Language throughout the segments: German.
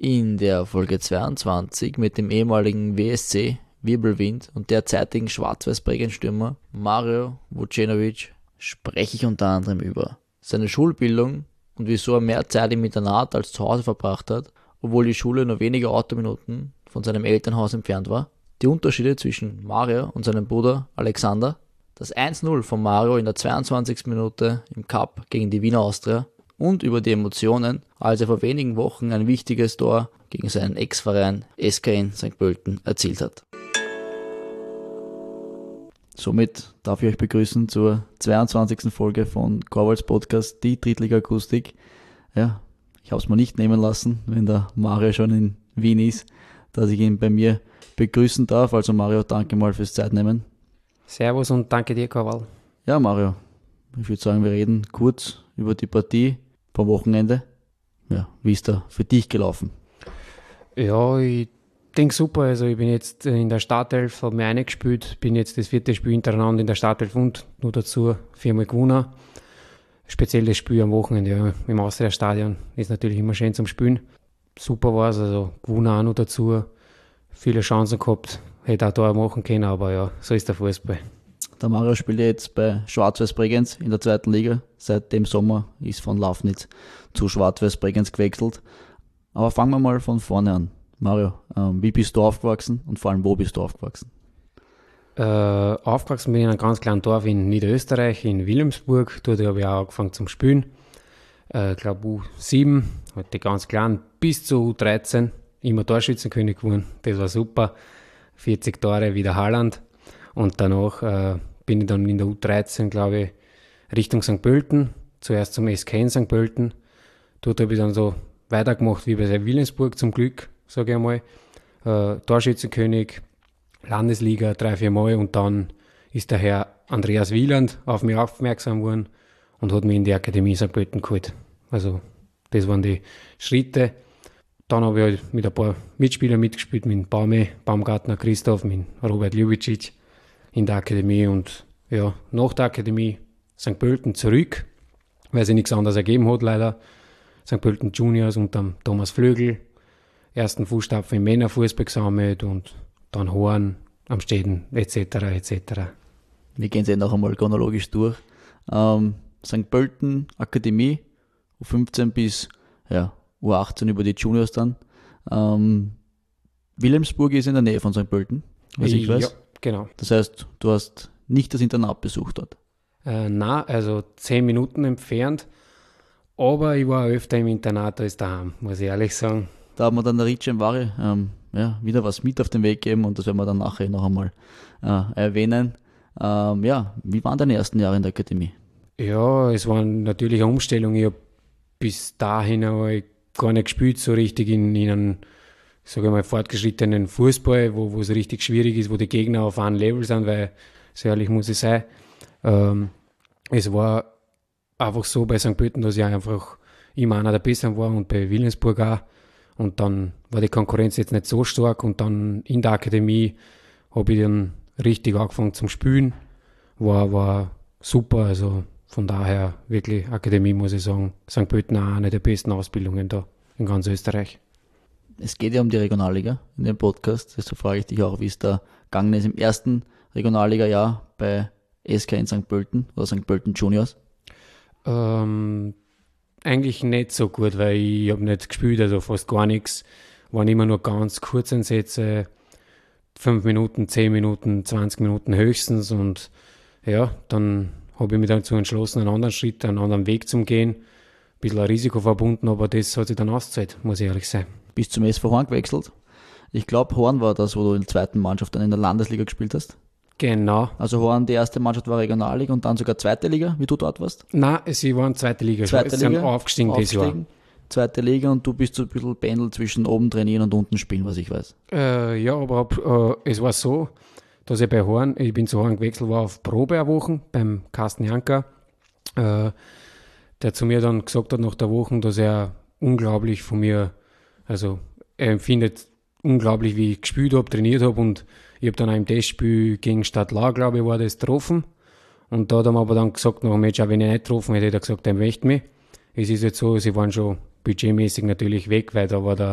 In der Folge 22 mit dem ehemaligen WSC Wirbelwind und derzeitigen Schwarz-Weiß-Bregenz-Stürmer Mario Vucenovic spreche ich unter anderem über seine Schulbildung und wieso er mehr Zeit im Internat als zu Hause verbracht hat, obwohl die Schule nur wenige Autominuten von seinem Elternhaus entfernt war, die Unterschiede zwischen Mario und seinem Bruder Alexander, das 1-0 von Mario in der 22. Minute im Cup gegen die Wiener Austria und über die Emotionen, als er vor wenigen Wochen ein wichtiges Tor gegen seinen Ex-Verein SKN St. Pölten erzielt hat. Somit darf ich euch begrüßen zur 22. Folge von Korwals Podcast, die Drittliga-Akustik. Ja, ich habe es mir nicht nehmen lassen, wenn der Mario schon in Wien ist, dass ich ihn bei mir begrüßen darf. Also Mario, danke mal fürs Zeitnehmen. Servus und danke dir, Korwal. Ja, Mario, ich würde sagen, wir reden kurz über die Partie vom Wochenende. Ja, wie ist da für dich gelaufen? Ja, ich denke super. Also ich bin jetzt in der Startelf, habe mir eingespielt, bin jetzt das 4. Spiel hintereinander in der Startelf und nur dazu 4-mal gewonnen. Speziell das Spiel am Wochenende, ja, im Austria-Stadion ist natürlich immer schön zum Spielen. Super war es, also gewonnen auch noch dazu. Viele Chancen gehabt, hätte auch da machen können, aber ja, so ist der Fußball. Der Mario spielt jetzt bei Schwarz-Weiß-Bregenz in der 2. Liga. Seit dem Sommer ist von Lafnitz zu Schwarz-Weiß-Bregenz gewechselt. Aber fangen wir mal von vorne an. Mario, wie bist du aufgewachsen und vor allem wo bist du aufgewachsen? Aufgewachsen bin ich in einem ganz kleinen Dorf in Niederösterreich, in Wilhelmsburg. Dort habe ich auch angefangen zum Spielen. Ich glaube U7, heute ganz klein, bis zu U13. Immer Torschützenkönig geworden. Das war super. 40 Tore wie der Haaland. Und danach bin ich dann in der U13, glaube ich, Richtung St. Pölten. Zuerst zum SKN St. Pölten. Dort habe ich dann so weitergemacht wie bei Wilhelmsburg zum Glück, sage ich einmal. Torschützenkönig, Landesliga 3-4 Mal und dann ist der Herr Andreas Wieland auf mich aufmerksam geworden und hat mich in die Akademie St. Pölten geholt. Also das waren die Schritte. Dann habe ich halt mit ein paar Mitspielern mitgespielt, mit Baume, Baumgartner, Christoph, mit Robert Ljubicic in der Akademie und ja, nach der Akademie St. Pölten zurück, weil sich nichts anderes ergeben hat leider. St. Pölten Juniors unter Thomas Flögl, ersten Fußstapfen im Männerfußball gesammelt und dann Horn am Städten etc. etc. Wir gehen es noch einmal chronologisch durch. St. Pölten Akademie, U15 bis U18 über die Juniors dann. Wilhelmsburg ist in der Nähe von St. Pölten, was ich weiß. Ja, genau. Das heißt, du hast nicht das Internat besucht dort? Nein, also 10 Minuten entfernt. Aber ich war öfter im Internat als daheim, muss ich ehrlich sagen. Da haben wir dann der Ricci Vari wieder was mit auf den Weg geben und das werden wir dann nachher noch einmal erwähnen. Wie waren deine ersten Jahre in der Akademie? Ja, es war natürlich eine Umstellung. Ich habe bis dahin gar nicht gespielt, so richtig in einem, sage ich mal, fortgeschrittenen Fußball, wo es richtig schwierig ist, wo die Gegner auf einem Level sind, weil, so ehrlich muss ich sein, es war einfach so bei St. Pölten, dass ich einfach immer einer der Besseren war und bei Wilhelmsburg auch. Und dann war die Konkurrenz jetzt nicht so stark und dann in der Akademie habe ich dann richtig angefangen zum Spielen. War super, also von daher wirklich Akademie, muss ich sagen, St. Pölten auch eine der besten Ausbildungen da in ganz Österreich. Es geht ja um die Regionalliga in dem Podcast, deshalb frage ich dich auch, wie es da gegangen ist im ersten Regionalliga-Jahr bei SK in St. Pölten oder St. Pölten Juniors. Eigentlich nicht so gut, weil ich habe nicht gespielt, also fast gar nichts. Waren immer nur ganz Kurzeinsätze, 5 Minuten, 10 Minuten, 20 Minuten höchstens und ja, dann habe ich mich dazu entschlossen, einen anderen Schritt, einen anderen Weg zu gehen. Ein bisschen ein Risiko verbunden, aber das hat sich dann ausgezahlt, muss ich ehrlich sein. Bist zum SV Horn gewechselt. Ich glaube, Horn war das, wo du in der 2. Mannschaft dann in der Landesliga gespielt hast. Genau. Also Horn, die erste Mannschaft war Regionalliga und dann sogar 2. Liga, wie du dort warst? Nein, sie waren 2. Liga. Sie sind aufgestiegen dieses Jahr. 2. Liga und du bist so ein bisschen pendelt zwischen oben trainieren und unten spielen, was ich weiß. Ja, aber es war so, dass ich bei Horn, ich bin zu Horn gewechselt, war auf Probe eine Woche beim Carsten Janker, der zu mir dann gesagt hat nach der Woche, dass er unglaublich von mir, also er empfindet unglaublich, wie ich gespielt habe, trainiert habe und ich habe dann auch im Testspiel gegen Stadtlau, glaube ich, war das getroffen und da hat er mir aber dann gesagt, nach dem Match, auch wenn ich nicht getroffen hätte, hat er gesagt, er möchte mich. Es ist jetzt so, sie waren schon budgetmäßig natürlich weg, weil da war der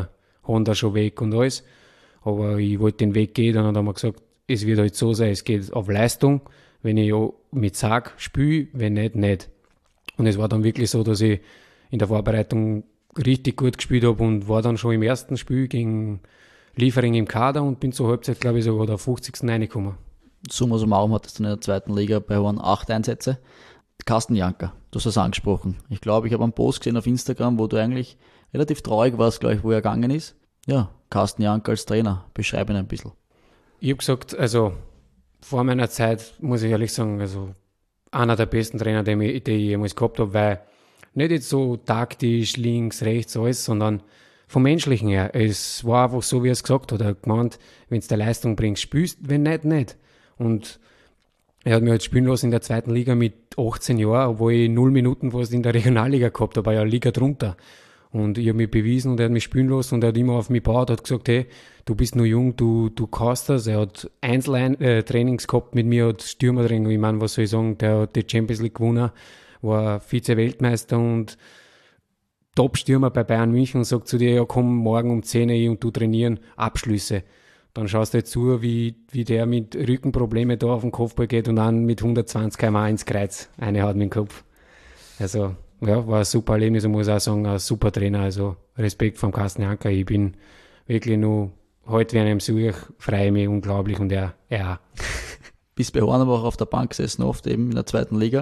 haben da schon weg und alles. Aber ich wollte den Weg gehen, dann hat er mir gesagt, es wird halt so sein, es geht auf Leistung. Wenn ich ja mit Sag spiele, wenn nicht, nicht. Und es war dann wirklich so, dass ich in der Vorbereitung richtig gut gespielt habe und war dann schon im ersten Spiel gegen Liefering im Kader und bin zur Halbzeit, glaube ich, sogar der 50. reingekommen. Summa summarum hattest du in der zweiten Liga bei Horn 8 Einsätze. Carsten Janka, du hast es angesprochen. Ich glaube, ich habe einen Post gesehen auf Instagram, wo du eigentlich relativ traurig warst, glaube ich, wo er gegangen ist. Ja, Carsten Janka als Trainer, beschreib ihn ein bisschen. Ich habe gesagt, also vor meiner Zeit, muss ich ehrlich sagen, also einer der besten Trainer, die ich jemals gehabt habe, weil nicht jetzt so taktisch, links, rechts, alles, sondern vom Menschlichen her. Es war einfach so, wie er es gesagt hat. Er hat gemeint, wenn du der Leistung bringst, spielst, wenn nicht, nicht. Und er hat mich halt spielen lassen in der zweiten Liga mit 18 Jahren, obwohl ich 0 Minuten fast in der Regionalliga gehabt habe, ja Liga drunter. Und ich habe mich bewiesen und er hat mich spielen lassen und er hat immer auf mich gebaut, hat gesagt, hey, du bist nur jung, du kannst das. Er hat Einzeltrainings gehabt mit mir, hat Stürmertraining, ich meine, was soll ich sagen, der hat die Champions League gewonnen, war Vize-Weltmeister und Top-Stürmer bei Bayern München und sagt zu dir, ja komm, morgen um 10 Uhr und du trainieren, Abschlüsse. Dann schaust du halt zu, wie der mit Rückenproblemen da auf den Kopfball geht und dann mit 120 km/h ins Kreuz eine hat mit dem Kopf. Also, ja, war ein super Erlebnis und muss auch sagen, ein super Trainer. Also, Respekt vom Carsten Janka. Ich bin wirklich nur, heute wenn ich ihm suche, freue ich mich unglaublich und er auch. Bist bei Hornbach auf der Bank gesessen, oft eben in der zweiten Liga,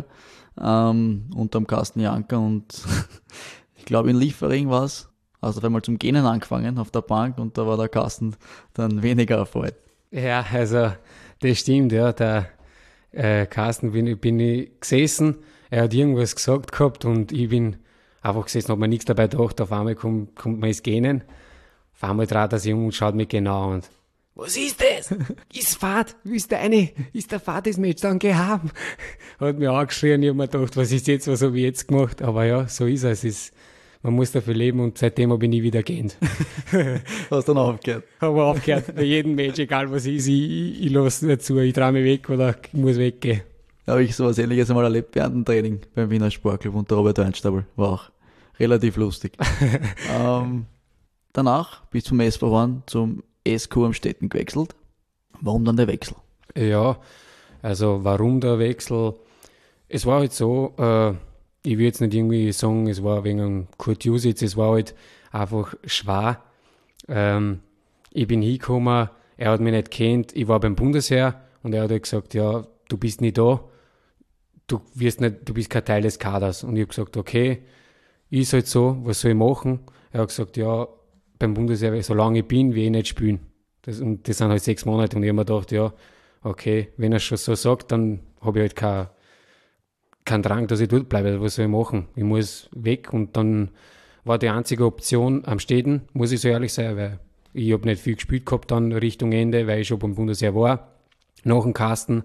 unterm Carsten Janka und ich glaube in Liefering war es. Also auf einmal zum Genen angefangen auf der Bank und da war der Carsten dann weniger erfreut. Ja, also das stimmt, ja. Der Carsten bin ich gesessen, er hat irgendwas gesagt gehabt und ich bin einfach gesessen, habe mir nichts dabei gedacht, auf einmal kommt man ins Genen. Auf einmal dreht er sich um und schaut mich genau und was ist das? Ist Fahrt? Ist der Fahrt das Match dann gehabt? Hat mich angeschrien, ich habe mir gedacht, was ist jetzt, was habe ich jetzt gemacht? Aber ja, so ist es. Man muss dafür leben und seitdem habe ich nie wieder gehend. Hast dann aufgehört? Habe aufgehört, bei jedem Match, egal was ist, ich lasse nicht zu, ich traue mich weg oder ich muss weggehen. Da habe ich sowas Ähnliches einmal erlebt während dem Training beim Wiener Sportclub und der Robert Weinstapel. War auch relativ lustig. Danach bist du vom SV Horn zum SQ Amstetten gewechselt. Warum dann der Wechsel? Ja, also warum der Wechsel? Es war halt so, ich will jetzt nicht irgendwie sagen, es war wegen einem Kurt Jusitz, es war halt einfach schwer. Ich bin hingekommen, er hat mich nicht kennt, ich war beim Bundesheer und er hat halt gesagt, ja, du bist nicht da, du bist kein Teil des Kaders. Und ich habe gesagt, okay, ist halt so, was soll ich machen? Er hat gesagt, ja, beim Bundesheer, solange ich bin, will ich nicht spielen. Und das sind halt 6 Monate und ich habe mir gedacht, ja, okay, wenn er schon so sagt, dann habe ich halt keinen Drang, dass ich dort bleibe. Was soll ich machen? Ich muss weg und dann war die einzige Option am Städten, muss ich so ehrlich sein, weil ich habe nicht viel gespielt gehabt dann Richtung Ende, weil ich schon beim Bundesheer war, nach dem Kasten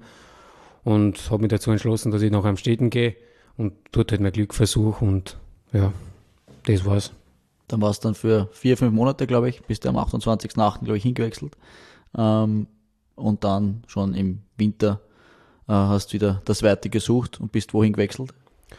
und habe mich dazu entschlossen, dass ich nach am Städten gehe und dort halt mein Glück versuche und ja, das war's. Dann war es dann für 4-5 Monate, glaube ich, bis du am 28.08., glaube ich, hingewechselt. Und dann schon im Winter hast wieder das Weite gesucht und bist wohin gewechselt?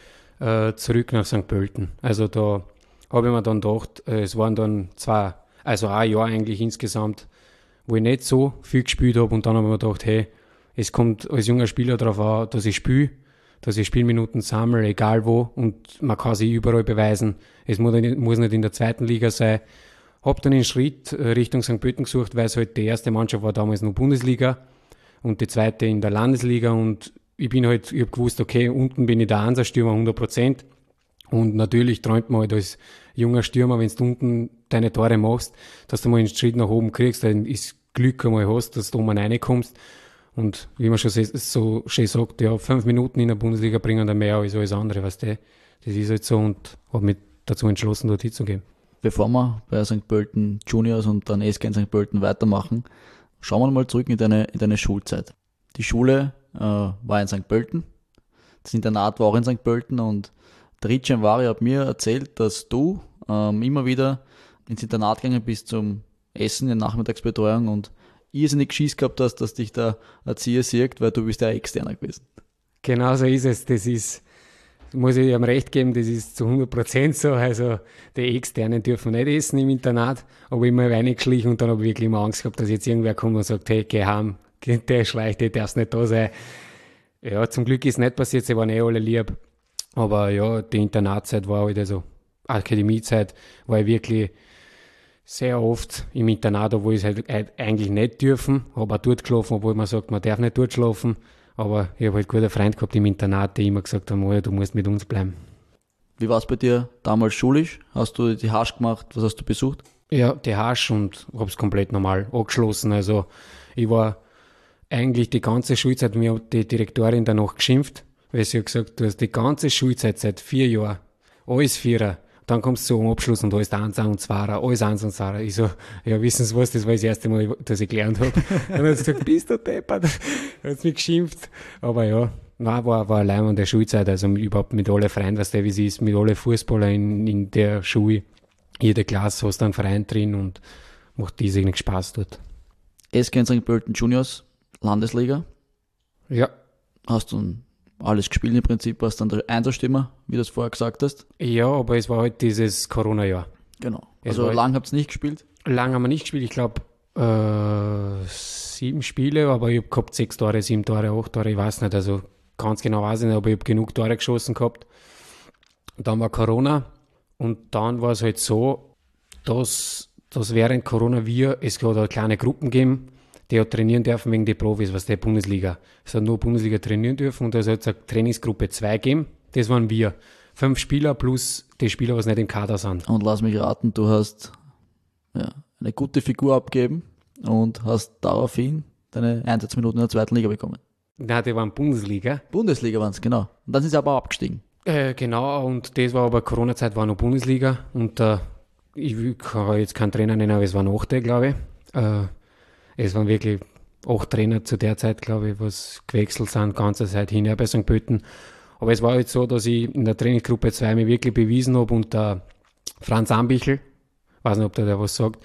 Zurück nach St. Pölten. Also da habe ich mir dann gedacht, es waren dann ein Jahr eigentlich insgesamt, wo ich nicht so viel gespielt habe und dann habe ich mir gedacht, hey, es kommt als junger Spieler darauf an, dass ich spiele, dass ich Spielminuten sammle, egal wo und man kann sich überall beweisen. Es muss nicht in der zweiten Liga sein. Habe dann den Schritt Richtung St. Pölten gesucht, weil es halt die erste Mannschaft war damals nur Bundesliga und die zweite in der Landesliga und ich habe gewusst, okay, unten bin ich der Einser-Stürmer 100% und natürlich träumt man halt als junger Stürmer, wenn du unten deine Tore machst, dass du mal einen Schritt nach oben kriegst, dann ist Glück einmal hast, dass du oben reinkommst und wie man schon so schön sagt, ja, 5 Minuten in der Bundesliga bringen dann mehr als alles andere, weißt du, das ist halt so und habe mich dazu entschlossen, dort hinzugehen. Bevor wir bei St. Pölten Juniors und dann SK in St. Pölten weitermachen, schauen wir mal zurück in deine Schulzeit. Die Schule war in St. Pölten, das Internat war auch in St. Pölten und der Ritschem Vari hat mir erzählt, dass du immer wieder ins Internat gegangen bist zum Essen in der Nachmittagsbetreuung und irrsinnig Schiss gehabt hast, dass dich der Erzieher sieht, weil du bist ja Externer gewesen. Genau so ist es. Das ist muss ich ihm recht geben, das ist zu 100% so. Also die Externen dürfen nicht essen im Internat, aber immer reingeschlichen und dann habe ich wirklich immer Angst gehabt, dass jetzt irgendwer kommt und sagt, hey, geh heim, der schleicht, der darf nicht da sein. Ja, zum Glück ist es nicht passiert, sie waren alle lieb. Aber ja, die Internatzeit war halt, also Akademiezeit, war ich wirklich sehr oft im Internat, obwohl ich es halt eigentlich nicht dürfen, habe auch dort geschlafen, obwohl man sagt, man darf nicht dort schlafen. Aber ich habe halt einen guten Freund gehabt im Internat, die immer gesagt haben, oh, du musst mit uns bleiben. Wie war es bei dir damals schulisch? Hast du die Hasch gemacht? Was hast du besucht? Ja, die Hasch und habe es komplett normal angeschlossen. Also ich war eigentlich die ganze Schulzeit, mir hat die Direktorin danach geschimpft, weil sie hat gesagt, du hast die ganze Schulzeit seit 4 Jahren, alles Vierer. Dann kommst du zum Abschluss und alles 1 und 2, alles 1 und 2. Ich so, ja, wissen Sie was, das war das erste Mal, dass ich gelernt habe. Und dann hat sie gesagt, bist du deppert? Dann hat sie mich geschimpft. Aber ja, nein, war allein an der Schulzeit, also überhaupt mit allen Freien, was der wie sie ist, mit allen Fußballern in der Schule. Jede Klasse hast du einen Verein drin und macht riesigen Spaß dort. SK St. Pölten Juniors, Landesliga. Ja. Hast du alles gespielt im Prinzip, warst dann der Einserstürmer, wie du es vorher gesagt hast. Ja, aber es war halt dieses Corona-Jahr. Genau. Also lang habt ihr nicht gespielt? Lang haben wir nicht gespielt, ich glaube 7 Spiele, aber ich habe gehabt 6 Tore, 7 Tore, 8 Tore, ich weiß nicht, also ganz genau weiß ich nicht, aber ich habe genug Tore geschossen gehabt. Dann war Corona und dann war es halt so, dass während Corona es hat eine kleine Gruppen gegeben, die hat trainieren dürfen wegen der Profis, was der Bundesliga. Es hat nur Bundesliga trainieren dürfen und es hat eine Trainingsgruppe 2 gegeben. Das waren wir. 5 Spieler plus die Spieler, was nicht im Kader sind. Und lass mich raten, du hast eine gute Figur abgegeben und hast daraufhin deine Einsatzminuten in der 2. Liga bekommen. Nein, die waren Bundesliga. Bundesliga waren es, genau. Und dann sind sie aber abgestiegen. Genau, und das war aber Corona-Zeit, war noch Bundesliga und ich kann jetzt keinen Trainer nennen, aber es waren 8, glaube ich. Es waren wirklich 8 Trainer zu der Zeit, glaube ich, was gewechselt sind, ganze Zeit hinher bei St. Pölten. Aber es war halt so, dass ich in der Trainingsgruppe 2 mich wirklich bewiesen habe und der Franz Ambichel, weiß nicht, ob der was sagt,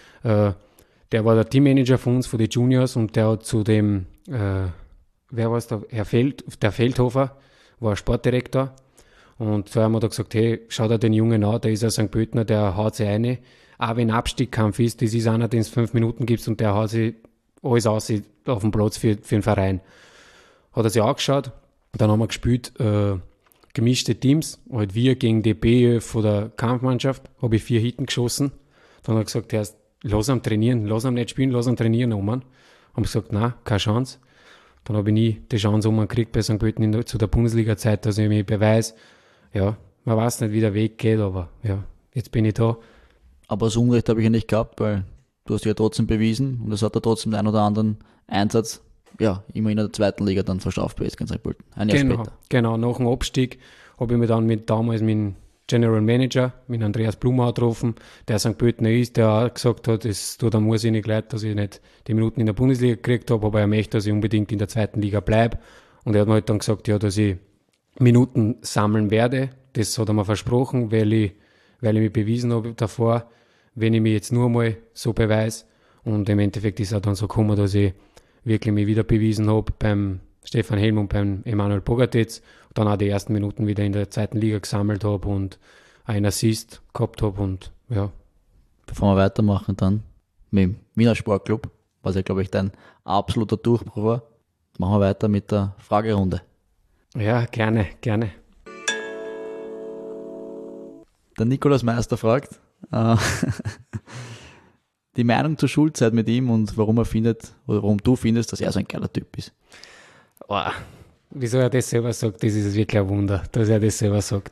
der war der Teammanager von uns, von den Juniors und der hat zu dem, wer war es da, der Feldhofer, war Sportdirektor und so haben wir da gesagt, hey, schau dir den Jungen an, der ist ein St. Pöltener, der haut sich rein. Auch wenn Abstiegskampf ist, das ist einer, den es 5 Minuten gibt und der haut sich alles aus auf dem Platz für den Verein. Hat er sich angeschaut, dann haben wir gespielt, gemischte Teams, halt wir gegen die B von der Kampfmannschaft, habe ich 4 Hitten geschossen. Dann hat er gesagt, lass ihn trainieren, lass ihn nicht spielen, lass ihn trainieren, Oman. Haben gesagt, nein, keine Chance. Dann habe ich nie die Chance gekriegt bei St. Pölten zu der Bundesliga-Zeit, dass ich mich beweise. Ja, man weiß nicht, wie der Weg geht, aber ja, jetzt bin ich da. Aber das Unrecht habe ich ja nicht gehabt, weil du hast dich ja trotzdem bewiesen und es hat ja trotzdem den einen oder anderen Einsatz, ja, immer in der 2. Liga dann verschafft bei SK St. Pölten. Ein Jahr später. Genau, nach dem Abstieg habe ich mich dann damals mit dem General Manager, mit Andreas Blumer getroffen, der St. Pöltener ist, der auch gesagt hat, es tut ihm irrsinnig leid, dass ich nicht die Minuten in der Bundesliga gekriegt habe, aber er möchte, dass ich unbedingt in der 2. Liga bleibe. Und er hat mir halt dann gesagt, ja, dass ich Minuten sammeln werde. Das hat er mir versprochen, weil ich mich bewiesen habe davor, wenn ich mich jetzt nur mal so beweise. Und im Endeffekt ist es dann so gekommen, dass ich wirklich mich wieder bewiesen habe beim Stefan Helm und beim Emanuel Bogatitz. Dann auch die ersten Minuten wieder in der 2. Liga gesammelt habe und einen Assist gehabt habe. Und ja. Bevor wir weitermachen dann mit dem Wiener Sportclub, was ja, glaube ich, dein absoluter Durchbruch war, machen wir weiter mit der Fragerunde. Ja, gerne. Der Nikolaus Meister fragt, die Meinung zur Schulzeit mit ihm und warum du findest, dass er so ein geiler Typ ist. Oh, wieso er das selber sagt, das ist wirklich ein Wunder, dass er das selber sagt.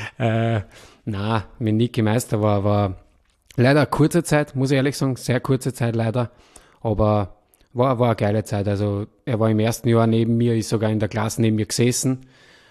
Mit Niki Meister war leider eine kurze Zeit, muss ich ehrlich sagen, sehr kurze Zeit leider, aber war eine geile Zeit. Also er war im ersten Jahr neben mir, ist sogar in der Klasse neben mir gesessen.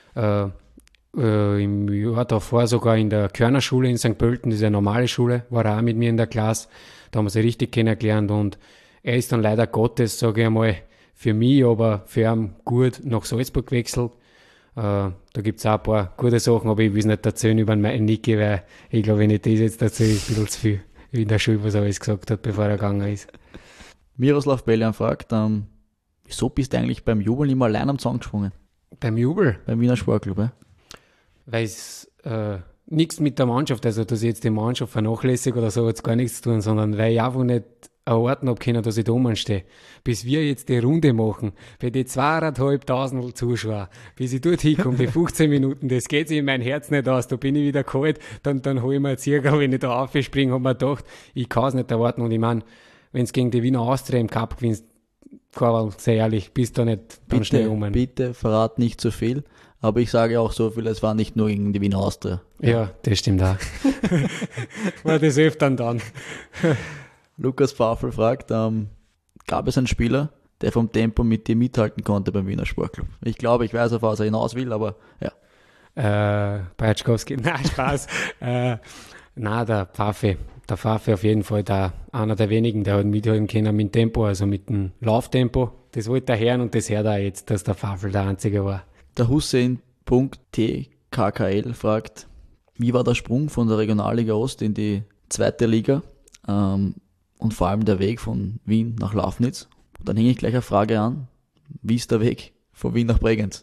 Im Jahr davor sogar in der Körnerschule in St. Pölten, das ist eine normale Schule, war er auch mit mir in der Klasse. Da haben wir sie richtig kennengelernt und er ist dann leider Gottes, sage ich einmal, für mich, aber für ihn gut nach Salzburg gewechselt. Da gibt es auch ein paar gute Sachen, aber ich will es nicht erzählen über meinen Niki, weil ich glaube, wenn ich das jetzt erzähle, ist ein bisschen zu viel in der Schule, was er alles gesagt hat, bevor er gegangen ist. Miroslav Beljan fragt, wieso bist du eigentlich beim Jubeln immer allein am Zaun gesprungen? Beim Jubel? Beim Wiener Sportclub, ja? Weil es nichts mit der Mannschaft, also dass ich jetzt die Mannschaft vernachlässige oder so, hat es gar nichts zu tun, sondern weil ich einfach nicht erwarten habe können, dass ich da oben stehe. Bis wir jetzt die Runde machen, bei die 2.500 Zuschauer, bis ich dort hinkomme, die 15 Minuten, das geht sich in mein Herz nicht aus, da bin ich wieder kalt, dann hole ich mir einen Zirkel, wenn ich da aufspringe, habe mir gedacht, ich kann es nicht erwarten. Und ich meine, wenn es gegen die Wiener Austria im Cup gewinnst, Karl, sehr ehrlich, bist du nicht dann schnell um. Bitte verrat nicht zu viel, aber ich sage auch so viel, es war nicht nur gegen die Wiener Austria. Ja, das stimmt auch. War das öfter dann. Lukas Pfaffel fragt, gab es einen Spieler, der vom Tempo mit dir mithalten konnte beim Wiener Sportclub? Ich glaube, ich weiß, auf was er hinaus will, aber ja. Bajetschkowski, nein, Spaß. Nein, der Pfaffe auf jeden Fall, einer der wenigen, der hat mithalten können mit dem Tempo, also mit dem Lauftempo. Das wollte er hören und das hört er jetzt, dass der Pfaffel der Einzige war. Der Hussein.tkkl fragt, wie war der Sprung von der Regionalliga Ost in die zweite Liga und vor allem der Weg von Wien nach Lafnitz? Dann hänge ich gleich eine Frage an, wie ist der Weg von Wien nach Bregenz?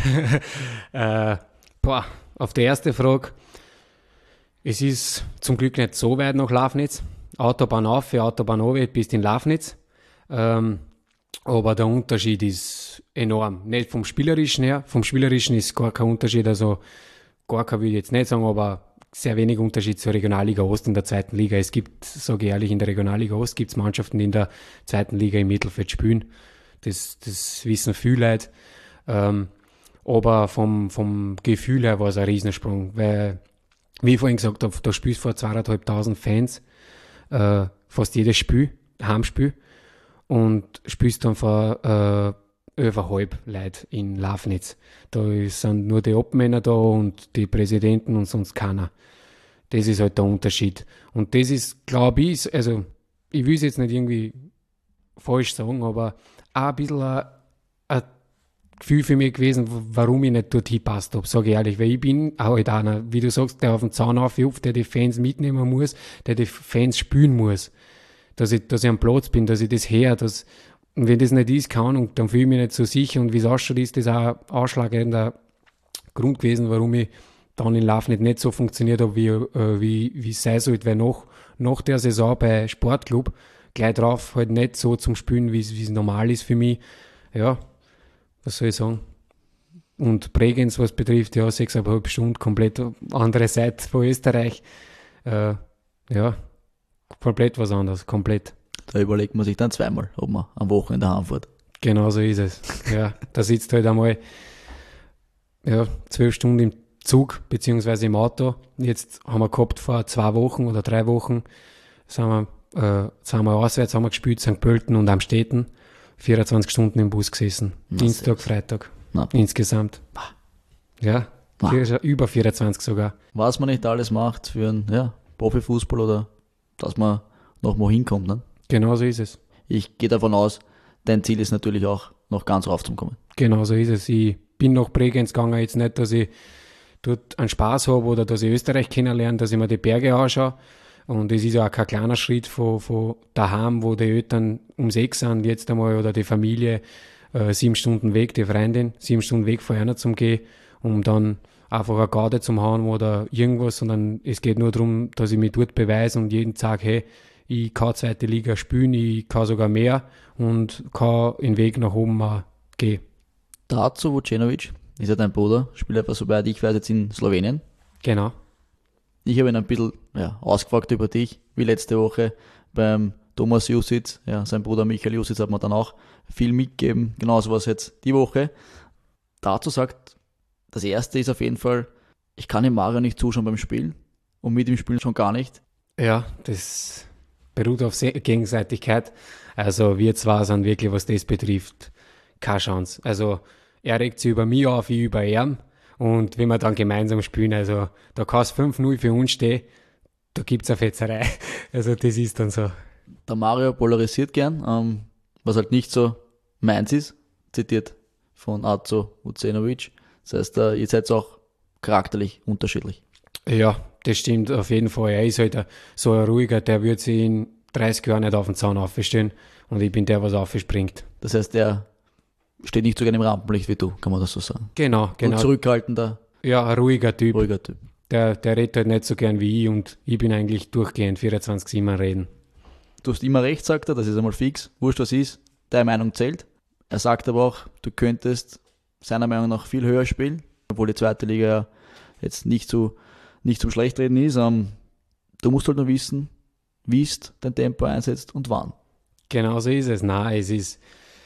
Auf die erste Frage, es ist zum Glück nicht so weit nach Lafnitz. Autobahn auf, Autobahn runter, bist in Lafnitz. Aber der Unterschied ist enorm. Nicht vom Spielerischen her. Vom Spielerischen ist gar kein Unterschied. Also gar kein will ich jetzt nicht sagen, aber sehr wenig Unterschied zur Regionalliga Ost in der zweiten Liga. Es gibt, sage ich ehrlich, in der Regionalliga Ost gibt es Mannschaften, die in der zweiten Liga im Mittelfeld spielen. Das wissen viele Leute. Aber vom Gefühl her war es ein Riesensprung. Weil, wie ich vorhin gesagt habe, da spielst du vor 2.500 Fans fast jedes Spiel, Heimspiel, und spielst dann vor über halb Leute in Lafnitz. Da sind nur die Obmänner da und die Präsidenten und sonst keiner. Das ist halt der Unterschied. Und das ist, glaube ich, also ich will es jetzt nicht irgendwie falsch sagen, aber auch ein bisschen ein Gefühl für mich gewesen, warum ich nicht dort hinpasst habe, sage ich ehrlich. Weil ich bin halt einer, wie du sagst, der auf den Zaun aufhüpft, der die Fans mitnehmen muss, der die Fans spülen muss. Dass ich am Platz bin, dass ich das höre, und wenn das nicht ist, dann fühle ich mich nicht so sicher. Und wie es ausschaut, ist das auch ein ausschlaggebender Grund gewesen, warum ich dann in Lafnitz nicht so funktioniert habe, wie es sein sollte. Weil nach der Saison bei Sportclub gleich drauf halt nicht so zum Spielen, wie es normal ist für mich. Ja, was soll ich sagen? Und Bregenz, was betrifft, ja, 6,5 Stunden, komplett andere Seite von Österreich. Ja, komplett was anderes, komplett. Da überlegt man sich dann zweimal, ob man am Wochenende heimfährt. Genau so ist es. Ja, da sitzt halt einmal 12 Stunden im Zug beziehungsweise im Auto. Jetzt haben wir gehabt vor 2 Wochen oder 3 Wochen, sind wir auswärts, haben wir gespielt, St. Pölten und Amstetten. 24 Stunden im Bus gesessen. Dienstag, Freitag. Insgesamt. Ja, über 24 sogar. Was man nicht alles macht für einen Profifußball oder dass man noch mal hinkommt, ne? Genau so ist es. Ich gehe davon aus, dein Ziel ist natürlich auch, noch ganz raufzukommen. Genau so ist es. Ich bin nach Bregenz gegangen, jetzt nicht, dass ich dort einen Spaß habe oder dass ich Österreich kennenlerne, dass ich mir die Berge anschaue. Und es ist ja auch kein kleiner Schritt von daheim, wo die Eltern um 6 sind, jetzt einmal, oder die Familie 7 Stunden weg, die Freundin, 7 Stunden weg von einer zum Gehen, um dann einfach eine Garde zum hauen oder irgendwas, sondern es geht nur darum, dass ich mich dort beweise und jeden sage, hey, ich kann zweite Liga spielen, ich kann sogar mehr und kann den Weg nach oben gehen. Dazu Vucenovic, ist ja dein Bruder, spielt einfach, soweit ich weiß, jetzt in Slowenien. Genau. Ich habe ihn ein bisschen ausgefragt über dich, wie letzte Woche beim Thomas Jusic. Ja, sein Bruder Michael Jusic hat mir dann auch viel mitgegeben. Genauso was jetzt die Woche. Dazu sagt, das erste ist auf jeden Fall, ich kann dem Mario nicht zuschauen beim Spielen und mit dem Spielen schon gar nicht. Ja, das beruht auf Gegenseitigkeit. Also wir zwei sind wirklich, was das betrifft, keine Chance. Also er regt sich über mich auf, ich über ihn. Und wenn wir dann gemeinsam spielen, also da kann es 5-0 für uns stehen, da gibt es eine Fetzerei. Also das ist dann so. Der Mario polarisiert gern, was halt nicht so meins ist, zitiert von Azo Vucenovic. Das heißt, ihr seid auch charakterlich unterschiedlich. Ja, das stimmt auf jeden Fall. Er ist halt so ein ruhiger, der wird sich in 30 Jahren nicht auf den Zaun aufstehen und ich bin der, was aufspringt. Das heißt, der steht nicht so gerne im Rampenlicht wie du, kann man das so sagen. Genau. Und zurückhaltender. Ja, ein ruhiger Typ. Ruhiger Typ. Der redet halt nicht so gern wie ich und ich bin eigentlich durchgehend 24/7 am Reden. Du hast immer recht, sagt er, das ist einmal fix. Wurscht, was ist, deine Meinung zählt. Er sagt aber auch, du könntest seiner Meinung nach viel höher spielen, obwohl die zweite Liga ja jetzt nicht zum Schlechtreden ist. Du musst halt nur wissen, wie es dein Tempo einsetzt und wann. Genau so ist es. Nein, es ist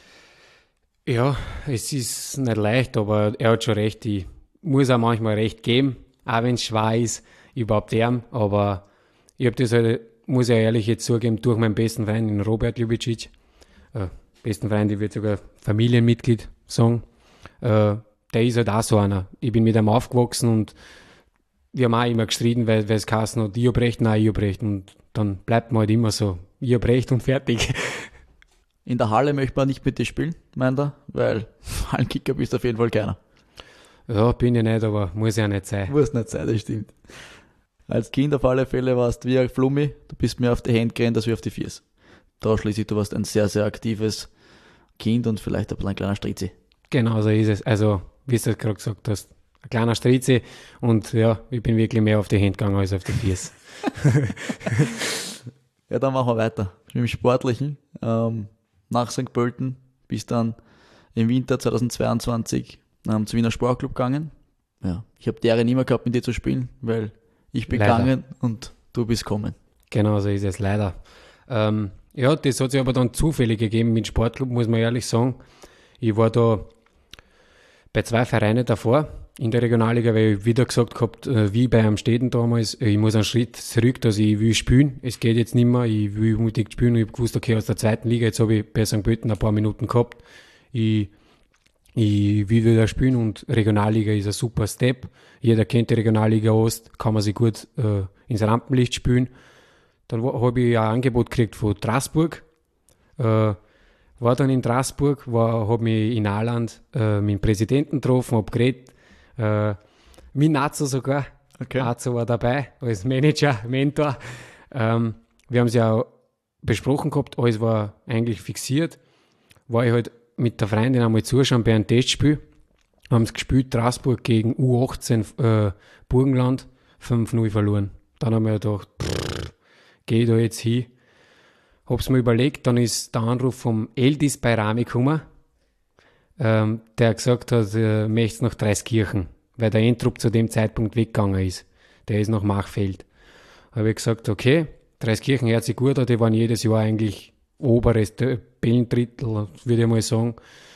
nicht leicht, aber er hat schon recht. Ich muss auch manchmal recht geben, auch wenn es schwer ist, überhaupt ihm. Aber ich habe das halt, muss ich ehrlich jetzt zugeben, durch meinen besten Freund, den Robert Ljubicic, besten Freund, ich würde sogar Familienmitglied sagen, der ist halt auch so einer. Ich bin mit ihm aufgewachsen und wir haben auch immer gestritten, weil es geheißen hat, ich hab recht, nein, ich hab recht. Und dann bleibt man halt immer so, ich hab recht und fertig. In der Halle möchte man nicht mit dir spielen, meint er, weil Hallenkicker bist du auf jeden Fall keiner. Ja, bin ich nicht, aber muss ja nicht sein. Muss nicht sein, das stimmt. Als Kind auf alle Fälle warst du wie ein Flummi, du bist mehr auf die Hände gerannt als wie auf die Füße. Da schließlich, du warst ein sehr, sehr aktives Kind und vielleicht ein bisschen ein kleiner Strizi. Genau so ist es. Also, wie du gerade gesagt hast, ein kleiner Strizi und ja, ich bin wirklich mehr auf die Hände gegangen als auf die Füße. Ja, dann machen wir weiter. Mit dem Sportlichen. Nach St. Pölten bist dann im Winter 2022 zum Wiener Sportclub gegangen. Ja, ich habe die Ehre nicht mehr gehabt, mit dir zu spielen, weil ich bin Leider. gegangen und du bist gekommen. Genau so ist es, leider. Ja, das hat sich aber dann zufällig gegeben mit dem Sportclub, muss man ehrlich sagen. Ich war da bei 2 Vereinen davor in der Regionalliga, weil ich wieder gesagt gehabt, wie bei einem Städten damals, ich muss einen Schritt zurück, dass ich will spielen. Es geht jetzt nicht mehr, ich will unbedingt spielen. Ich habe gewusst, okay, aus der zweiten Liga, jetzt habe ich bei St. Pölten ein paar Minuten gehabt. Ich will wieder spielen und Regionalliga ist ein super Step. Jeder kennt die Regionalliga Ost, kann man sich gut ins Rampenlicht spielen. Dann habe ich ein Angebot gekriegt von Straßburg. War dann in Straßburg, habe mich in Aaland mit dem Präsidenten getroffen, habe geredet. Mit Nazo sogar. Okay. Nazo war dabei als Manager, Mentor. Wir haben es ja besprochen gehabt, alles war eigentlich fixiert. War ich halt mit der Freundin einmal zuschauen bei einem Testspiel. Haben es gespielt, Straßburg gegen U18 Burgenland, 5-0 verloren. Dann haben wir gedacht, gehe ich da jetzt hin? Hab's mir überlegt, dann ist der Anruf vom Eldis bei Rami gekommen, der gesagt hat, möchte nach Dreiskirchen, weil der Endtrupp zu dem Zeitpunkt weggegangen ist. Der ist nach Machfeld. Habe ich gesagt, okay, Dreiskirchen hört sich gut an, die waren jedes Jahr eigentlich oberes Tabellendrittel, würde ich mal sagen.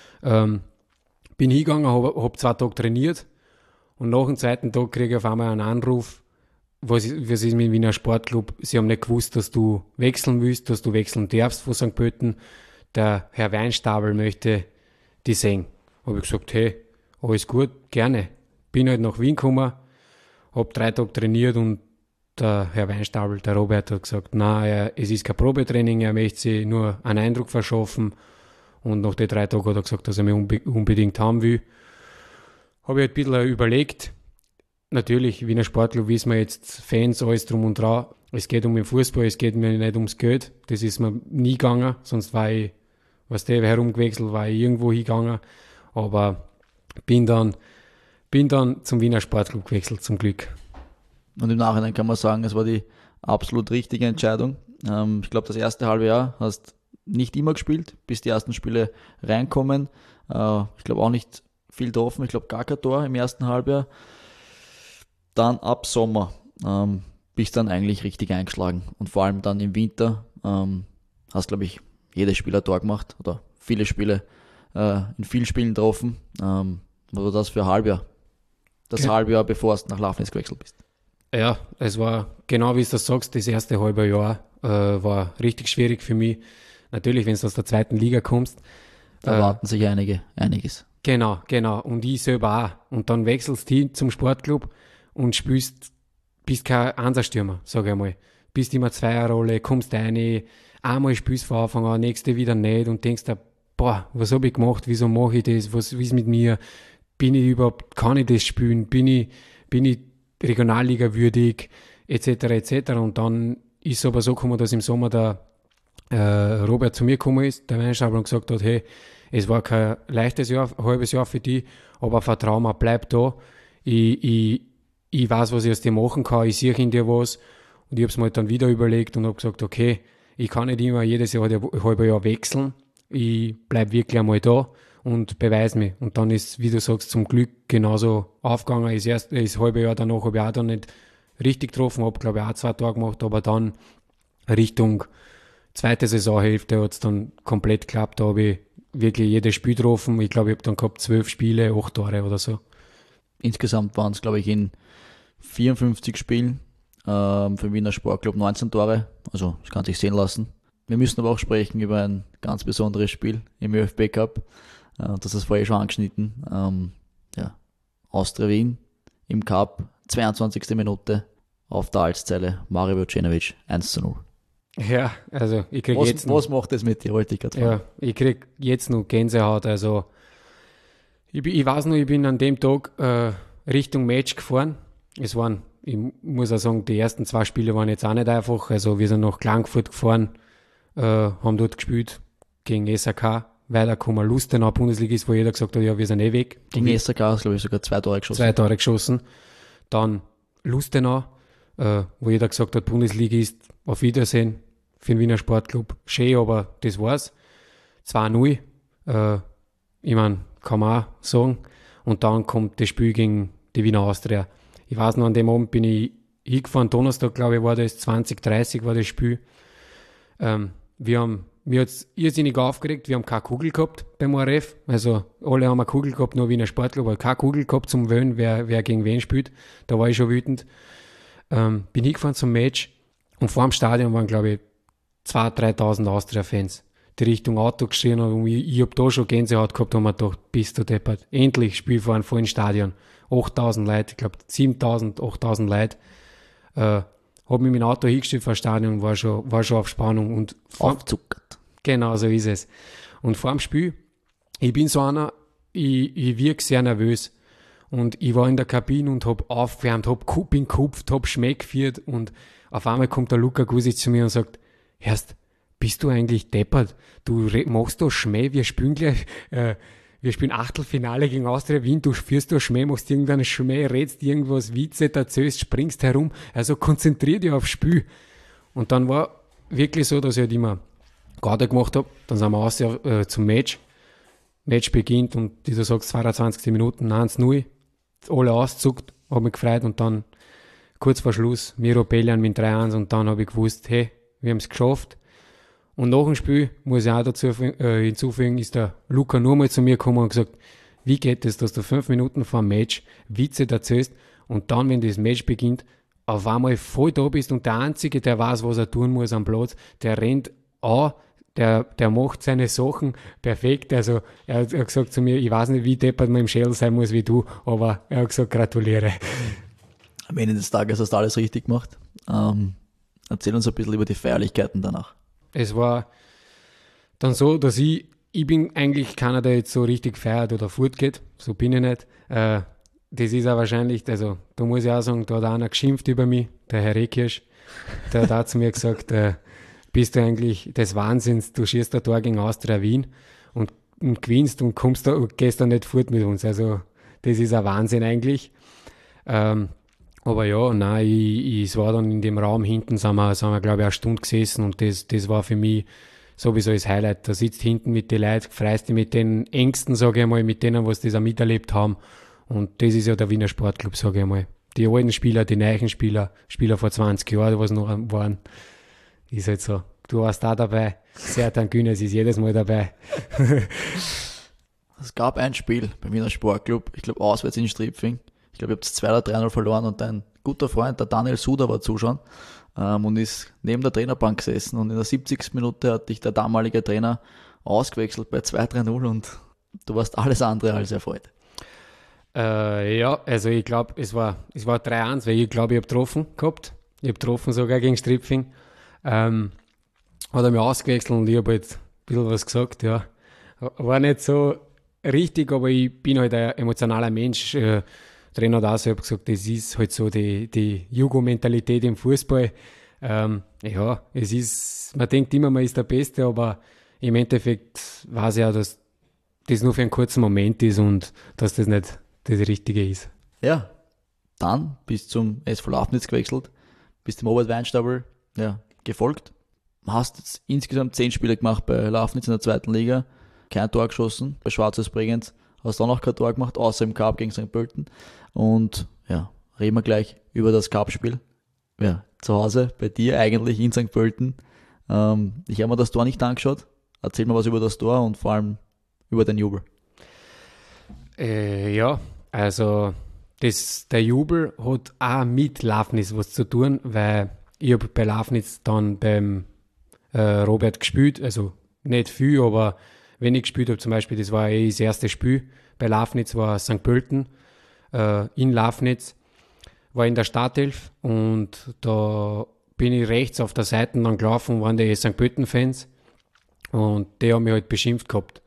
Bin hingegangen, hab 2 Tage trainiert und nach dem zweiten Tag kriege ich auf einmal einen Anruf, was ist mit dem Wiener Sportclub? Sie haben nicht gewusst, dass du wechseln willst, dass du wechseln darfst von St. Pölten. Der Herr Weinstabel möchte die sehen. Habe ich gesagt, hey, alles gut, gerne. Bin halt nach Wien gekommen, habe 3 Tage trainiert und der Herr Weinstabel, der Robert, hat gesagt, nein, es ist kein Probetraining, er möchte sich nur einen Eindruck verschaffen. Und nach den 3 Tagen hat er gesagt, dass er mich unbedingt haben will. Habe ich halt ein bisschen überlegt. Natürlich, Wiener Sportclub wissen wir jetzt, Fans, alles drum und dran. Es geht um den Fußball, es geht mir nicht ums Geld. Das ist mir nie gegangen, sonst war ich, herumgewechselt, war ich irgendwo hingegangen. Aber bin dann zum Wiener Sportclub gewechselt, zum Glück. Und im Nachhinein kann man sagen, es war die absolut richtige Entscheidung. Ich glaube, das erste halbe Jahr hast nicht immer gespielt, bis die ersten Spiele reinkommen. Ich glaube auch nicht viel getroffen, ich glaube gar kein Tor im ersten Halbjahr. Dann ab Sommer bist dann eigentlich richtig eingeschlagen. Und vor allem dann im Winter hast, glaube ich, jedes Spiel ein Tor gemacht oder viele Spiele in vielen Spielen getroffen. Was war das für ein Halbjahr? Das Halbjahr, bevor du nach Lafnitz gewechselt bist. Ja, es war genau wie du das sagst, das erste halbe Jahr war richtig schwierig für mich. Natürlich, wenn du aus der zweiten Liga kommst. Da erwarten sich einiges. Genau. Und ich selber auch. Und dann wechselst du zum Sportclub und bist kein Einserstürmer, sage ich einmal. Bist immer Zweierrolle, kommst rein, einmal spielst von Anfang an, nächste wieder nicht und denkst dir, boah, was habe ich gemacht, wieso mache ich das, wie ist mit mir, kann ich das spielen, bin ich Regionalliga würdig, etc. Und dann ist es aber so gekommen, dass im Sommer der Robert zu mir gekommen ist, der Weinschreiber, und gesagt hat, hey, es war kein leichtes Jahr, ein halbes Jahr für dich, aber vertrau mir, bleib da. Ich weiß, was ich aus dir machen kann, ich sehe in dir was. Und ich habe es mir halt dann wieder überlegt und habe gesagt, okay, ich kann nicht immer jedes Jahr, halbe Jahr wechseln. Ich bleibe wirklich einmal da und beweise mich. Und dann ist, wie du sagst, zum Glück genauso aufgegangen. Das halbe Jahr danach habe ich auch dann nicht richtig getroffen, habe glaube ich auch 2 Tage gemacht, aber dann Richtung zweite Saisonhälfte hat es dann komplett geklappt. Da habe ich wirklich jedes Spiel getroffen. Ich glaube, ich habe dann gehabt 12 Spiele, 8 Tore oder so. Insgesamt waren es, glaube ich, in 54 Spielen für den Wiener Sportclub 19 Tore. Also, das kann sich sehen lassen. Wir müssen aber auch sprechen über ein ganz besonderes Spiel im ÖFB Cup. Das ist vorher schon angeschnitten. Austria Wien im Cup, 22. Minute auf der Alszeile, Mario Vucenovic 1:0. Ja, also ich kriege jetzt was macht das mit dir, wollte ich gerade fragen. Ja, ich kriege jetzt noch Gänsehaut. Also ich weiß noch, ich bin an dem Tag Richtung Match gefahren. Ich muss auch sagen, die ersten 2 Spiele waren jetzt auch nicht einfach. Also wir sind nach Klagenfurt gefahren, haben dort gespielt gegen SAK, weitergekommen. Lustenau, Bundesligist, wo jeder gesagt hat, ja, wir sind eh weg. Gegen SAK hast du, glaube ich, sogar 2 Tore geschossen. 2 Tore geschossen. Dann Lustenau, wo jeder gesagt hat, Bundesligist, auf Wiedersehen für den Wiener Sportclub. Schön, aber das war's. 2:0. Ich meine, kann man auch sagen. Und dann kommt das Spiel gegen die Wiener Austria. Ich weiß noch, an dem Abend bin ich hingefahren, Donnerstag, glaube ich, war das, 20:30 war das Spiel. Mir hat es irrsinnig aufgeregt, wir haben keine Kugel gehabt beim ORF, also alle haben eine Kugel gehabt, nur Wiener Sportclub, aber keine Kugel gehabt zum Wählen, wer gegen wen spielt, da war ich schon wütend. Bin hingefahren zum Match und vor dem Stadion waren, glaube ich, 2.000, 3.000 Austria-Fans, die Richtung Auto geschrien haben und ich habe da schon Gänsehaut gehabt und mir gedacht, bist du deppert, endlich Spiel vor einem vollen Stadion, 8.000 Leute, ich glaube 7.000, 8.000 Leute, habe mich mit dem Auto hingestellt vor dem Stadion, war schon auf Spannung. Und aufzuckert. Genau, so ist es. Und vor dem Spiel, ich bin so einer, ich wirke sehr nervös. Und ich war in der Kabine und habe aufgewärmt, bin gekupft, habe Schmeck geführt und auf einmal kommt der Luka Gusic zu mir und sagt, Herst, bist du eigentlich deppert? Du machst da Schmäh, wir spielen gleich, wir spielen Achtelfinale gegen Austria Wien, du führst da Schmäh, machst irgendeinen Schmäh, redst irgendwas, Witze, erzählst, springst herum, also konzentrier dich aufs Spiel. Und dann war wirklich so, dass ich halt immer Garde gemacht habe, dann sind wir raus zum Match. Match beginnt und wie du sagst, 22. Minuten, 1:0, alle ausgezuckt, habe mich gefreut und dann kurz vor Schluss Miro Beljan mit 3:1 und dann habe ich gewusst, hey, wir haben es geschafft. Und nach dem Spiel, muss ich auch dazu hinzufügen, ist der Luca nur mal zu mir gekommen und gesagt, wie geht es, dass du 5 Minuten vor dem Match Witze erzählst und dann, wenn das Match beginnt, auf einmal voll da bist und der Einzige, der weiß, was er tun muss am Platz, der rennt an, der macht seine Sachen perfekt. Also er hat gesagt zu mir, ich weiß nicht, wie deppert man im Schädel sein muss wie du, aber er hat gesagt, gratuliere. Am Ende des Tages hast du alles richtig gemacht. Erzähl uns ein bisschen über die Feierlichkeiten danach. Es war dann so, dass ich bin eigentlich keiner, der jetzt so richtig feiert oder fortgeht. So bin ich nicht. Das ist auch wahrscheinlich, also da muss ich auch sagen, da hat einer geschimpft über mich, der Herr Rekirsch. Der hat auch zu mir gesagt, bist du eigentlich des Wahnsinns, du schießt ein Tor gegen Austria Wien und gewinnst und gehst da nicht fort mit uns. Also das ist ein Wahnsinn eigentlich. Aber ja, nein, es war dann in dem Raum hinten, sind wir glaube ich, eine Stunde gesessen und das war für mich sowieso das Highlight. Da sitzt hinten mit den Leuten, freust dich mit den Ängsten, sage ich mal, mit denen, was das auch miterlebt haben. Und das ist ja der Wiener Sportclub, sage ich mal. Die alten Spieler, die neuen Spieler vor 20 Jahren, was noch waren, ist halt so. Du warst da dabei, Sertan Günes ist jedes Mal dabei. Es gab ein Spiel beim Wiener Sportclub, ich glaube auswärts in Stripfing. Ich glaube, ihr habt 2 oder 3-0 verloren und dein guter Freund, der Daniel Suda, war zuschauen und ist neben der Trainerbank gesessen und in der 70. Minute hat dich der damalige Trainer ausgewechselt bei 2-3-0 und du warst alles andere als erfreut. Ja, also ich glaube, es war 3-1, weil ich glaube, ich habe getroffen gehabt. Ich habe getroffen sogar gegen Stripfing. Hat er mich ausgewechselt und ich habe halt ein bisschen was gesagt, ja. War nicht so richtig, aber ich bin halt ein emotionaler Mensch. Trainer hat auch so gesagt, das ist halt so die Jugo-Mentalität im Fußball. Ja, es ist, man denkt immer, man ist der Beste, aber im Endeffekt weiß ich auch, dass das nur für einen kurzen Moment ist und dass das nicht das Richtige ist. Ja, Dann bis zum SV Lafnitz gewechselt, bis dem Robert Weinstapel gefolgt. Hast jetzt insgesamt 10 Spiele gemacht bei Lafnitz in der 2. Liga, kein Tor geschossen. Bei Schwarzes Bregenz hast du auch noch kein Tor gemacht, außer im Cup gegen St. Pölten. Und ja, reden wir gleich über das Cup-Spiel. Ja, zu Hause, bei dir eigentlich in St. Pölten. Ich habe mir das Tor nicht angeschaut. Erzähl mir was über das Tor und vor allem über den Jubel. Ja, also der Jubel hat auch mit Lafnitz was zu tun, weil ich habe bei Lafnitz dann beim Robert gespielt, also nicht viel, aber wenn ich gespielt habe, zum Beispiel, das war das erste Spiel bei Lafnitz, war St. Pölten in Lafnitz, war in der Startelf und da bin ich rechts auf der Seite dann gelaufen, waren die St. Pölten-Fans und die haben mich halt beschimpft gehabt.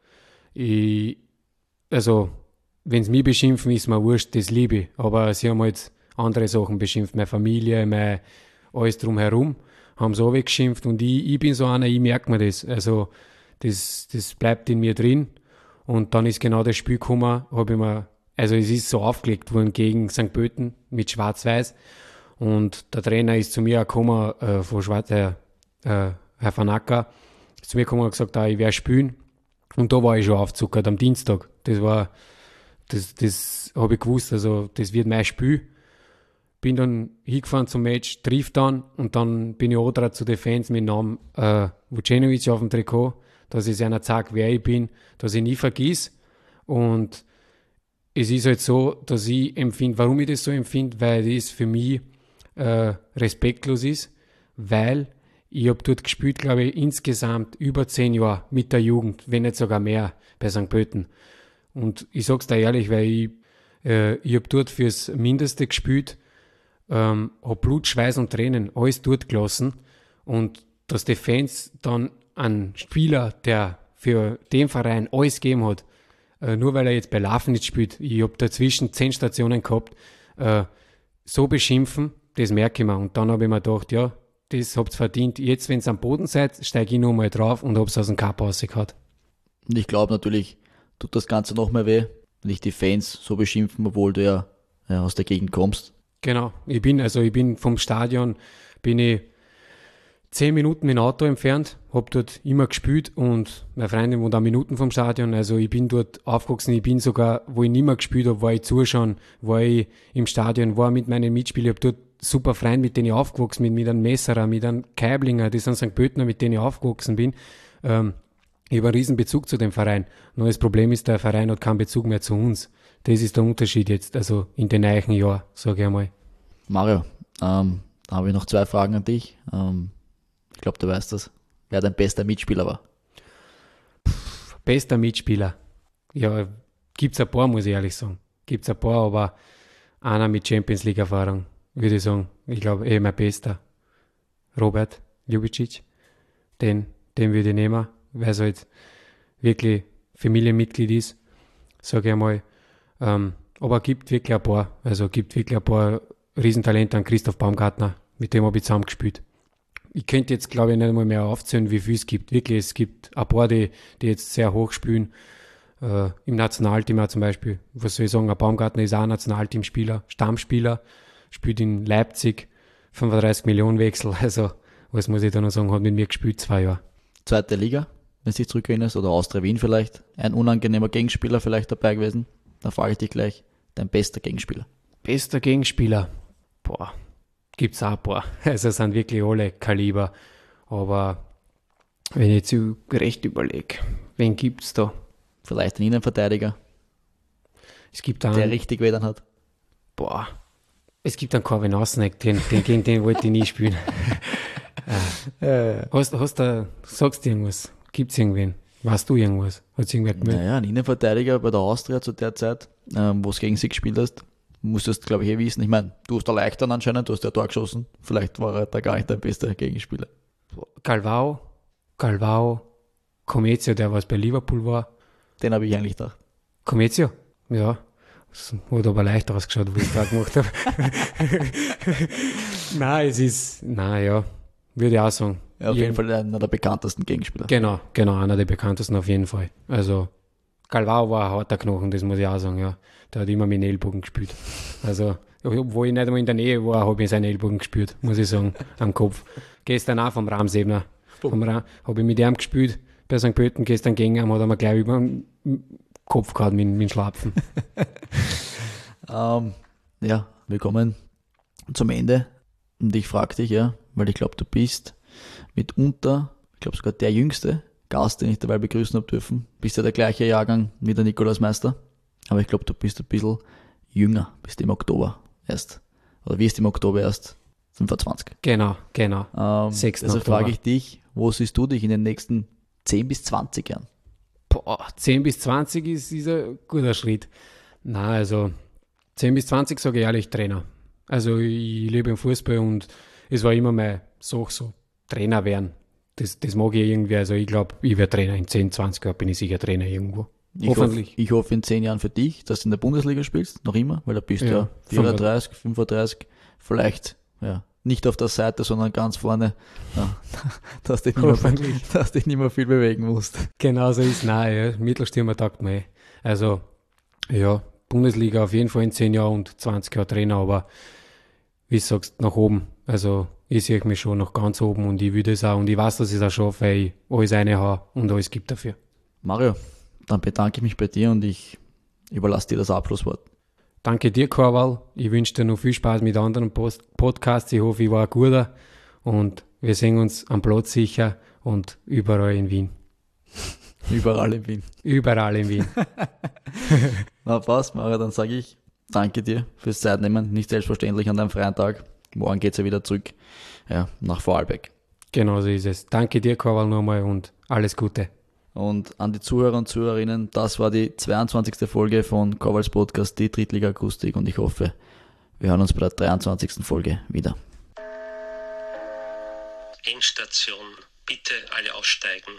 Also, wenn sie mich beschimpfen, ist mir wurscht, das liebe ich. Aber sie haben halt andere Sachen beschimpft, meine Familie, alles drumherum, haben sie auch weggeschimpft und ich bin so einer, ich merke mir das. Also, das bleibt in mir drin. Und dann ist genau das Spiel gekommen, es ist so aufgelegt worden gegen St. Pölten mit Schwarz-Weiß. Und der Trainer ist zu mir gekommen, Herr Van Acker, ist zu mir gekommen und gesagt, ich werde spielen. Und da war ich schon aufgezuckert am Dienstag. Das habe ich gewusst, also das wird mein Spiel. Bin dann hingefahren zum Match, triff dann und dann bin ich auch dran zu den Fans mit dem Namen Vucenovic auf dem Trikot, dass ich einer sage, wer ich bin, dass ich nie vergiss. Und es ist halt so, dass ich empfinde, warum ich das so empfinde, weil das für mich respektlos ist, weil ich habe dort gespielt, glaube ich, insgesamt über 10 Jahre mit der Jugend, wenn nicht sogar mehr, bei St. Pölten. Und ich sag's dir ehrlich, weil ich habe dort fürs Mindeste gespielt, habe Blut, Schweiß und Tränen alles dort gelassen und dass die Fans dann einen Spieler, der für den Verein alles gegeben hat, nur weil er jetzt bei Lafnitz spielt, ich habe dazwischen 10 Stationen gehabt, so beschimpfen, das merke ich mir. Und dann habe ich mir gedacht, ja, das habt ihr verdient. Jetzt, wenn ihr am Boden seid, steige ich nochmal drauf und hab's aus dem Cup rausgehauen. Und ich glaube natürlich, tut das Ganze noch mehr weh, wenn dich die Fans so beschimpfen, obwohl du ja aus der Gegend kommst. Genau, ich bin vom Stadion, 10 Minuten mit dem Auto entfernt, habe dort immer gespielt und meine Freundin wohnt 1 Minuten vom Stadion, also ich bin dort aufgewachsen, ich bin sogar, wo ich nicht mehr gespielt habe, war ich zuschauen, war ich im Stadion, war mit meinen Mitspielern, ich habe dort super Freunde, mit denen ich aufgewachsen bin, mit einem Messerer, mit einem Keiblinger, das sind St. Pöltener, mit denen ich aufgewachsen bin. Ich habe einen riesen Bezug zu dem Verein. Nur das Problem ist, der Verein hat keinen Bezug mehr zu uns. Das ist der Unterschied jetzt, also in den neuen Jahren, sage ich einmal. Mario, da habe ich noch 2 Fragen an dich. Ich glaube, du weißt das. Wer dein bester Mitspieler war? Bester Mitspieler? Ja, gibt es ein paar, muss ich ehrlich sagen. Gibt es ein paar, aber einer mit Champions League Erfahrung, würde ich sagen. Ich glaube, mein bester. Robert Ljubicic. Den würde ich nehmen, weil es halt wirklich Familienmitglied ist, sage ich einmal. Aber es gibt wirklich ein paar. Also gibt wirklich ein paar Riesentalente an Christoph Baumgartner, mit dem habe ich zusammen gespielt. Ich könnte jetzt, glaube ich, nicht einmal mehr aufzählen, wie viel es gibt. Wirklich, es gibt ein paar, die jetzt sehr hoch spielen. Im Nationalteam auch zum Beispiel. Was soll ich sagen, ein Baumgartner ist auch ein Nationalteamspieler, Stammspieler, spielt in Leipzig, 35 Millionen Wechsel. Also, was muss ich da noch sagen, hat mit mir gespielt 2 Jahre. 2. Liga, wenn du dich zurückerinnerst, oder Austria Wien vielleicht. Ein unangenehmer Gegenspieler vielleicht dabei gewesen. Dann frage ich dich gleich, dein bester Gegenspieler. Bester Gegenspieler? Boah, gibt's auch ein paar. Also es sind wirklich alle Kaliber. Aber wenn ich jetzt recht überlege, wen gibt's da? Vielleicht einen Innenverteidiger, Es gibt einen, der richtig Wedern hat. Boah, es gibt einen Corvin Ausneck, gegen den wollte ich nie spielen. Sagst du irgendwas? Gibt's irgendwen? Weißt du irgendwas? Hat's irgendwer gemeldet? Naja, ein Innenverteidiger bei der Austria zu der Zeit, wo es gegen sie gespielt hast, musstest, glaube ich, wissen. Ich meine, du hast erleichtert anscheinend, du hast ja Tor geschossen. Vielleicht war er da gar nicht dein bester Gegenspieler. Galvao, Comezio, der was bei Liverpool war. Den habe ich eigentlich gedacht. Comezio? Ja. Das hat aber leicht ausgeschaut, wo ich es da gemacht habe. Nein, würde ich auch sagen. Ja, auf jeden Fall einer der bekanntesten Gegenspieler. Genau, einer der bekanntesten auf jeden Fall. Also, Galvao war ein harter Knochen, das muss ich auch sagen, ja. Der hat immer mit den Ellbogen gespielt. Also, Obwohl ich nicht einmal in der Nähe war, habe ich seinen Ellbogen gespürt, muss ich sagen, am Kopf. Gestern auch vom Ramsebner. Habe ich mit ihm gespielt, bei St. Pölten gestern gegangen, hat er mir gleich über den Kopf gehabt mit dem Schlapfen. Ja, wir kommen zum Ende. Und ich frage dich, ja, weil ich glaube, du bist mitunter, ich glaube sogar der jüngste Gast, den ich dabei begrüßen habe dürfen. Bist ja der gleiche Jahrgang wie der Nikolaus Meister. Aber ich glaube, du bist ein bisschen jünger, bist im Oktober erst. Oder wirst im Oktober erst 25. Genau. 6. Also Oktober. frage ich dich, wo siehst du dich in den nächsten 10 bis 20 Jahren? 10 bis 20 ist ein guter Schritt. Nein, also 10 bis 20 sage ich ehrlich Trainer. Also ich lebe im Fußball und es war immer meine Sache, so Trainer werden. Das mag ich irgendwie, also ich glaube, ich werde Trainer. In 10, 20 Jahren bin ich sicher Trainer irgendwo. Hoffentlich. Ich hoffe in 10 Jahren für dich, dass du in der Bundesliga spielst, noch immer, weil da bist du ja 34, 35, vielleicht ja nicht auf der Seite, sondern ganz vorne, ja, dass du dich nicht mehr viel bewegen musst. Genau so ist es. Nein, ja. Mittelstürmer taugt mir. Also, ja, Bundesliga auf jeden Fall in 10 Jahren und 20 Jahre Trainer, aber wie du sagst, nach oben. Also, ich sehe mich schon noch ganz oben und ich will das auch und ich weiß, dass ich es auch schaffe, weil ich alles reinhaue und alles gibt dafür. Mario, dann bedanke ich mich bei dir und ich überlasse dir das Abschlusswort. Danke dir, Korwal. Ich wünsche dir noch viel Spaß mit anderen Podcasts. Ich hoffe, ich war ein guter und wir sehen uns am Platz sicher und überall in Wien. Überall in Wien. Überall in Wien. Na passt, Mario, dann sage ich danke dir fürs Zeitnehmen. Nicht selbstverständlich an deinem freien Tag. Morgen geht es ja wieder zurück nach Vorarlberg. Genau so ist es. Danke dir, Korwal, nochmal und alles Gute. Und an die Zuhörer und Zuhörerinnen, das war die 22. Folge von Korwals Podcast, die Drittliga-Akustik und ich hoffe, wir hören uns bei der 23. Folge wieder. Endstation. Bitte alle aussteigen.